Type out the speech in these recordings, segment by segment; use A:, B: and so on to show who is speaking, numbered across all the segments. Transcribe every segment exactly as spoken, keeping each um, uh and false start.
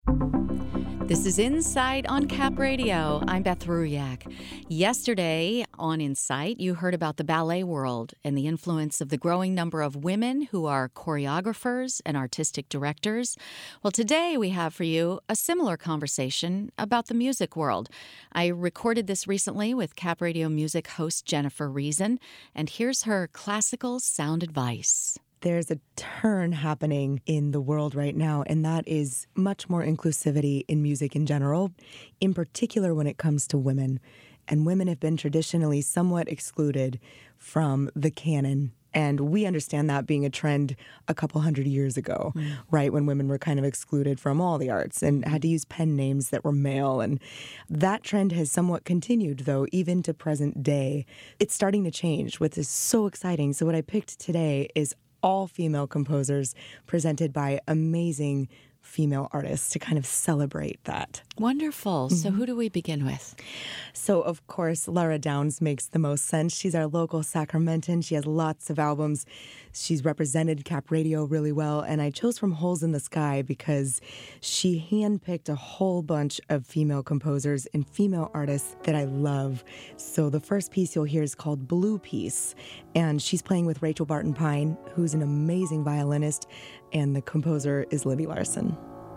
A: This is Insight on Cap Radio. I'm Beth Ruyak. Yesterday on Insight, you heard about the ballet world and the influence of the growing number of women who are choreographers and artistic directors. Well, today we have for you a similar conversation about the music world. I recorded this recently with Cap Radio music host Jennifer Reason, and here's her classical sound advice.
B: There's a turn happening in the world right now, and that is much more inclusivity in music in general, in particular when it comes to women. And women have been traditionally somewhat excluded from the canon. And we understand that being a trend a couple hundred years ago, mm. right, when women were kind of excluded from all the arts and had to use pen names that were male. And that trend has somewhat continued, though, even to present day. It's starting to change, which is so exciting. So what I picked today is all female composers presented by amazing female artists to kind of celebrate that.
A: Wonderful. Mm-hmm. So who do we begin with?
B: So, of course, Laura Downs makes the most sense. She's our local Sacramentan. She has lots of albums. She's represented Cap Radio really well. And I chose from Holes in the Sky because she handpicked a whole bunch of female composers and female artists that I love. So the first piece you'll hear is called Blue Piece. And she's playing with Rachel Barton Pine, who's an amazing violinist. And the composer is Libby Larsen.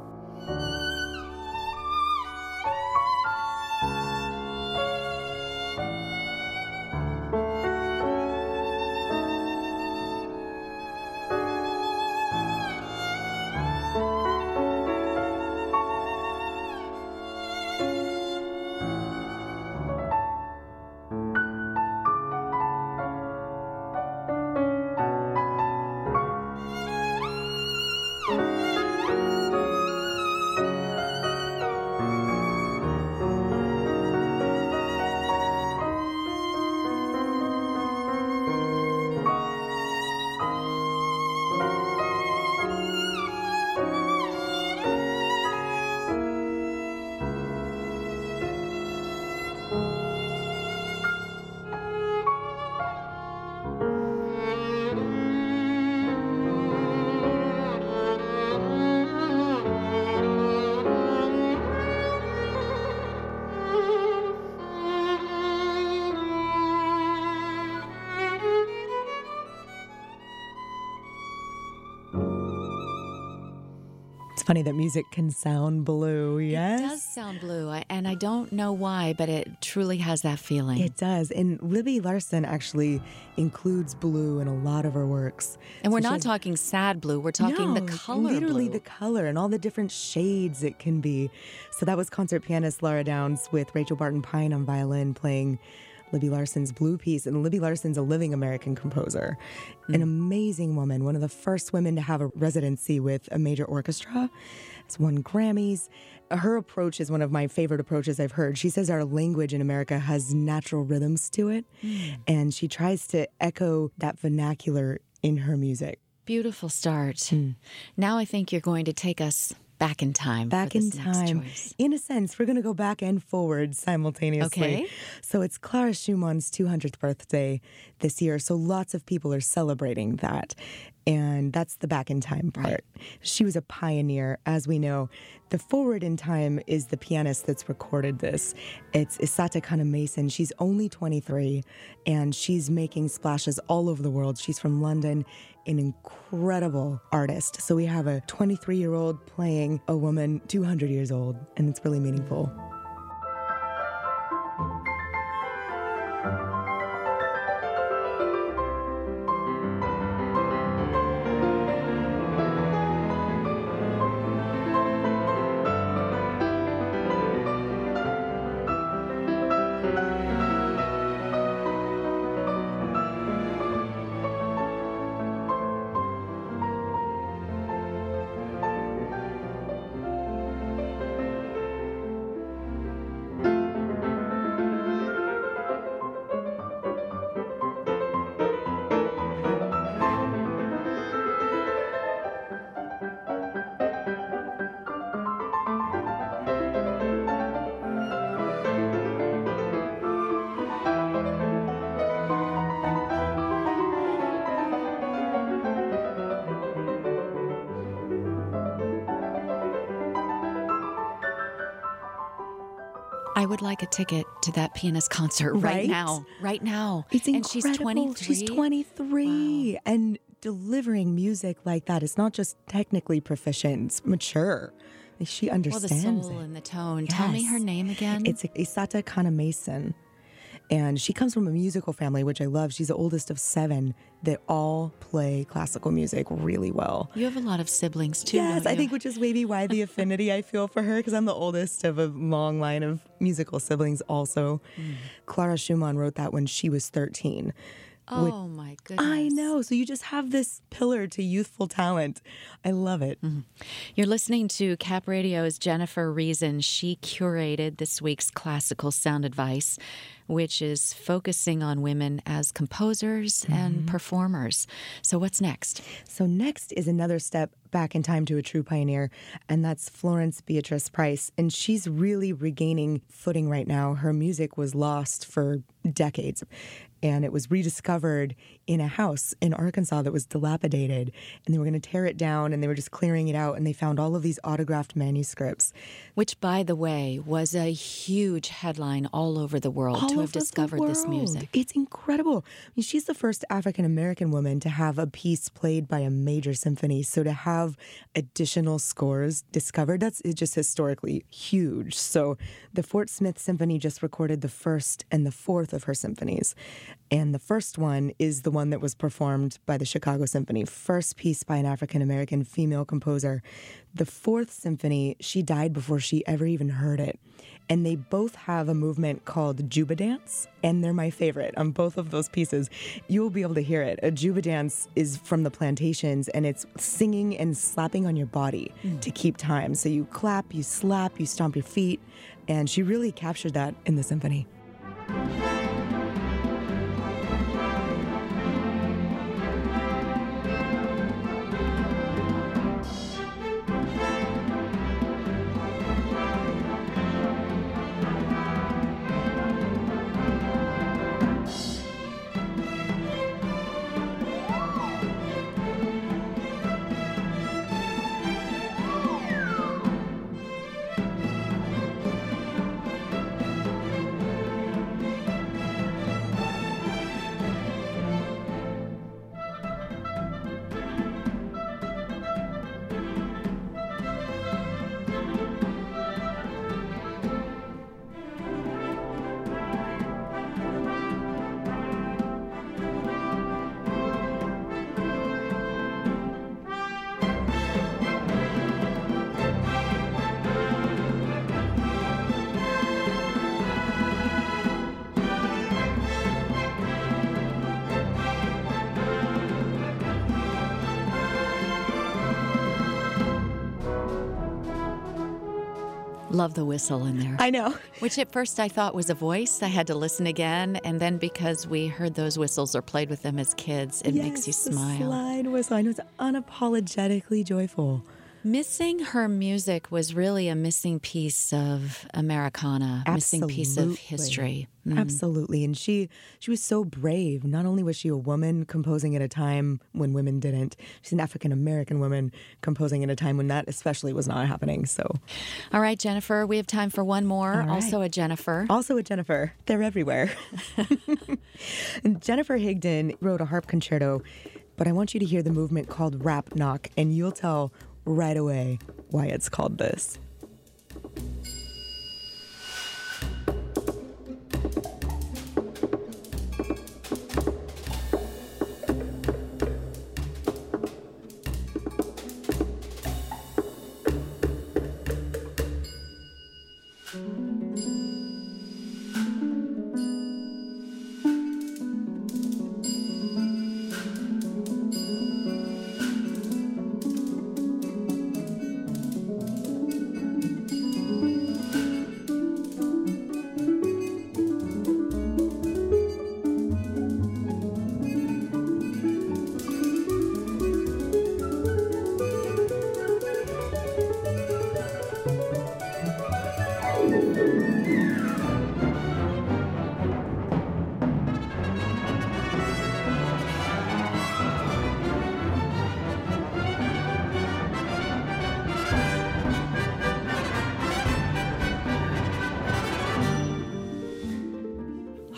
B: It's funny that music can sound blue, yes?
A: It does sound blue, I, and I don't know why, but it truly has that feeling.
B: It does, and Libby Larsen actually includes blue in a lot of her works.
A: And
B: so
A: we're not
B: has,
A: talking sad blue, we're talking
B: no,
A: the color
B: literally
A: blue.
B: the color and all the different shades it can be. So that was concert pianist Laura Downs with Rachel Barton Pine on violin playing Libby Larsen's Blue Piece. And Libby Larsen's a living American composer, mm. an amazing woman, one of the first women to have a residency with a major orchestra. Has won Grammys. Her approach is one of my favorite approaches I've heard. She says our language in America has natural rhythms to it, mm. and she tries to echo that vernacular in her music.
A: Beautiful start. Mm. Now I think you're going to take us back in time.
B: Back in time. In a sense, we're going to go back and forward simultaneously.
A: Okay.
B: So it's Clara Schumann's two hundredth birthday this year, so lots of people are celebrating that. And that's the back in time part. Right. She was a pioneer, as we know. The forward in time is the pianist that's recorded this. It's Isata Kana-Mason. She's only twenty-three, and she's making splashes all over the world. She's from London, an incredible artist. So we have a twenty-three-year-old playing a woman two hundred years old, and it's really meaningful.
A: I would like a ticket to that pianist concert right,
B: Right?
A: now. Right now.
B: It's
A: and
B: incredible.
A: she's twenty-three.
B: She's twenty-three.
A: Wow.
B: And delivering music like that, it's not just technically proficient, it's mature. Like, she
A: Well, the
B: understands
A: soul
B: it.
A: and the tone. Tell me
B: Yes.
A: her name again.
B: It's Isata Kana-Mason. And she comes from a musical family, which I love. She's the oldest of seven that all play classical music really well.
A: You have a lot of siblings too.
B: Yes,
A: don't
B: I
A: you?
B: think which is maybe why the affinity I feel for her, because I'm the oldest of a long line of musical siblings also.
A: Mm.
B: Clara Schumann wrote that when she was thirteen.
A: Oh my goodness.
B: I know. So you just have this pillar to youthful talent. I love it.
A: Mm-hmm. You're listening to Cap Radio's Jennifer Reason. She curated this week's classical sound advice, which is focusing on women as composers mm-hmm. and performers. So what's next?
B: So next is another step back in time to a true pioneer, and that's Florence Beatrice Price. And she's really regaining footing right now. Her music was lost for decades, and it was rediscovered in a house in Arkansas that was dilapidated, and they were going to tear it down, and they were just clearing it out, and they found all of these autographed manuscripts.
A: Which, by the way, was a huge headline all over the world
B: All
A: to have
B: over the
A: discovered this
B: world.
A: music.
B: It's incredible. I mean, she's the first African-American woman to have a piece played by a major symphony, so to have additional scores discovered, that's it's just historically huge. So the Fort Smith Symphony just recorded the first and the fourth of her symphonies. And the first one is the one that was performed by the Chicago Symphony, first piece by an African-American female composer. The fourth symphony, she died before she ever even heard it. And they both have a movement called Juba Dance, and they're my favorite on both of those pieces. You will be able to hear it. A Juba Dance is from the plantations, and it's singing and slapping on your body mm. to keep time. So you clap, you slap, you stomp your feet, and she really captured that in the symphony.
A: Love the whistle in there.
B: I know.
A: Which at first I thought was a voice. I had to listen again. And then because we heard those whistles or played with them as kids, it
B: yes,
A: makes you smile.
B: The slide whistle. I know, it's unapologetically joyful.
A: Missing her music was really a missing piece of Americana,
B: Absolutely.
A: missing piece of history. Mm.
B: Absolutely. And she she was so brave. Not only was she a woman composing at a time when women didn't, she's an African-American woman composing at a time when that especially was not happening. So,
A: all right, Jennifer, we have time for one more.
B: Right.
A: Also a Jennifer.
B: Also a Jennifer. They're everywhere. And Jennifer Higdon wrote a harp concerto, but I want you to hear the movement called Rap Knock, and you'll tell right away why it's called this.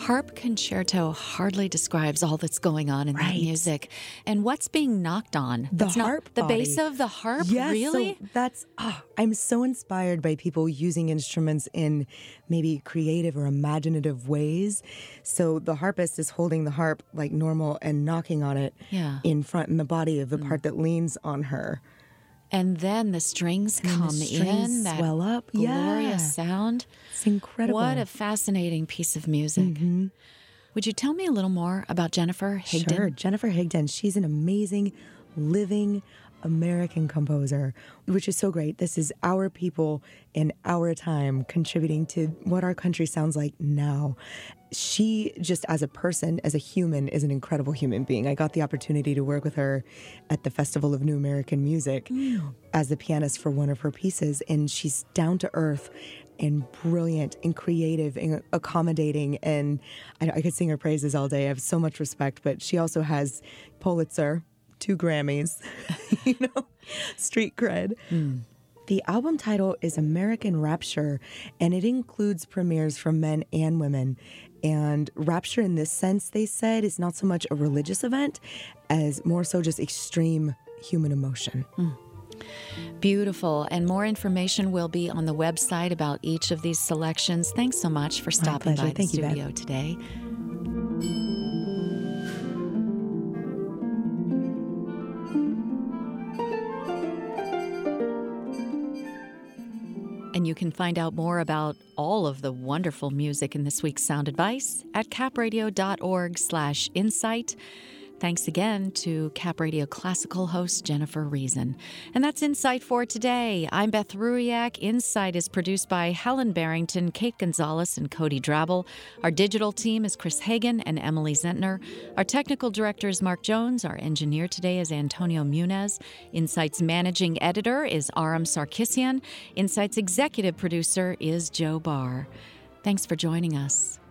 A: harp concerto hardly describes all that's going on in
B: Right.
A: that music. And what's being knocked on?
B: The
A: That's not-
B: harp
A: The
B: body.
A: bass of the harp?
B: Yes,
A: Really?
B: so that's, oh, I'm so inspired by people using instruments in maybe creative or imaginative ways. So the harpist is holding the harp like normal and knocking on it
A: Yeah.
B: in front in the body of the part that leans on her.
A: And then the strings
B: And then
A: come
B: the strings
A: in, that
B: swell up.
A: glorious
B: Yeah.
A: sound.
B: It's incredible.
A: What a fascinating piece of music.
B: Mm-hmm.
A: Would you tell me a little more about Jennifer Higdon?
B: Sure, Jennifer Higdon. She's an amazing, living American composer, which is so great. This is our people in our time contributing to what our country sounds like now. She, just as a person, as a human, is an incredible human being. I got the opportunity to work with her at the Festival of New American Music as the pianist for one of her pieces, and she's down to earth and brilliant and creative and accommodating, and I, I could sing her praises all day. I have so much respect, but she also has Pulitzer, two Grammys, you know, street cred.
A: Mm.
B: The album title is American Rapture, and it includes premieres from men and women. And Rapture, in this sense, they said, is not so much a religious event as more so just extreme human emotion.
A: Mm. Beautiful. And more information will be on the website about each of these selections. Thanks so much for stopping by the
B: Thank you, Beth.
A: studio today. And you can find out more about all of the wonderful music in this week's Sound Advice at capradio.org slash insight. Thanks again to Cap Radio Classical host Jennifer Reason. And that's Insight for today. I'm Beth Ruiak. Insight is produced by Helen Barrington, Kate Gonzalez, and Cody Drabble. Our digital team is Chris Hagan and Emily Zentner. Our technical director is Mark Jones. Our engineer today is Antonio Munez. Insight's managing editor is Aram Sarkisian. Insight's executive producer is Joe Barr. Thanks for joining us.